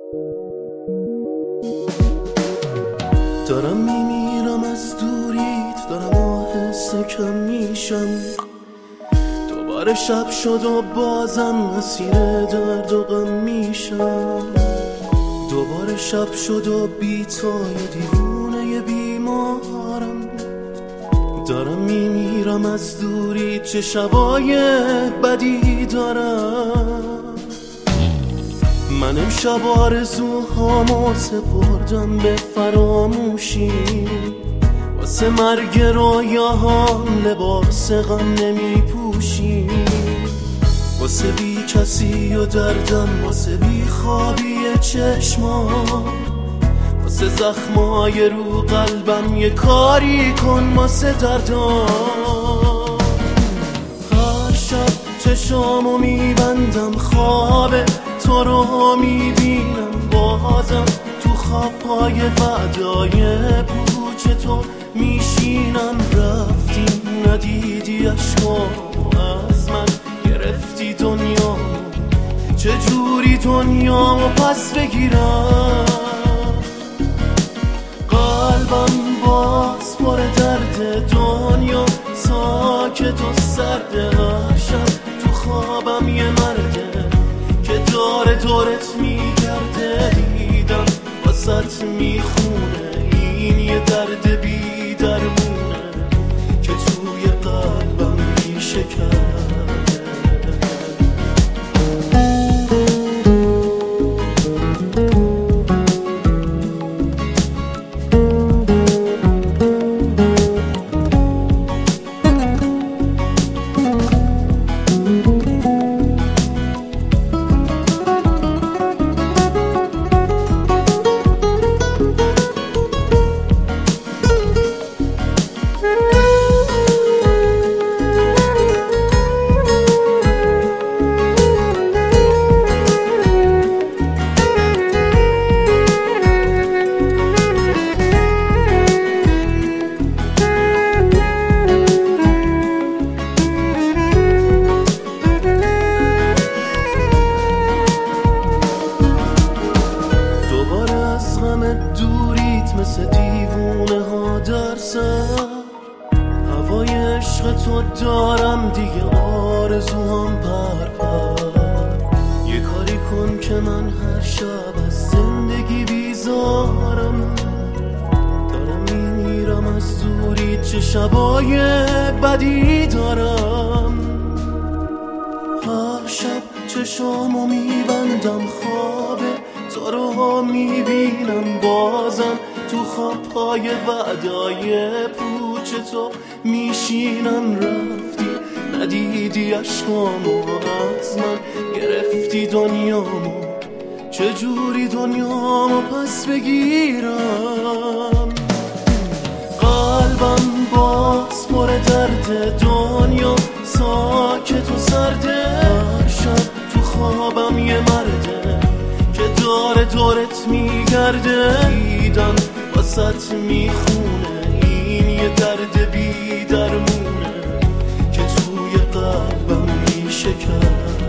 دارم میمیرم از دوریت، دارم آهسته کم میشم. دوباره شب شد و بازم اسیر درد و غم میشم. دوباره شب شد و بی‌تای دیوونه بیمارم. دارم میمیرم از دوریت، چه شبای بدی دارم. من امشب آرزوهامو سپردم به فراموشی، واسه مرگ رویاهام لباس غم نمی پوشی. واسه بی کسی و دردم، واسه بی خوابی چشمام، واسه زخمای رو قلبم یه کاری کن واسه دردام. هر شب چشامو میبندم، خواب تو رو میبینم بازم. تو خوابهای وعدای پوچ تو میشینم. رفتی ندیدی عشقامو از من، گرفتی دنیامو، چجوری دنیامو پس بگیرم؟ قلبم باز پر درد، دنیا ساکت و سرد. هر شب تو خوابم یه مرده که داره دورت میگرده. دیدم واسط میخونه این یه درد بی درمونه که توی قلبم ریشه کرده. دوریت مثل دیوونه ها در سر، هوای عشق تو دارم دیگه، آرزوام پر. یه کاری کن که من هر شب از زندگی بیزارم. دارم میمیرم از دوریت، چه شبای بدی دارم. هر شب چشامو میبندم، خواب تو رو میبینم بازم. تو خوابهای وعدای پوچ تو میشینم. رفتی ندیدی عشقامو از من، گرفتی دنیامو، چجوری دنیامو پس بگیرم؟ قلبم باز پر درد، دنیا ساکت و سرده. هر شب تو خوابم یه مرده که داره دورت میگرده. دیدم واسط میخونه این یه درد بی درمونه که توی قلبم ریشه کرده.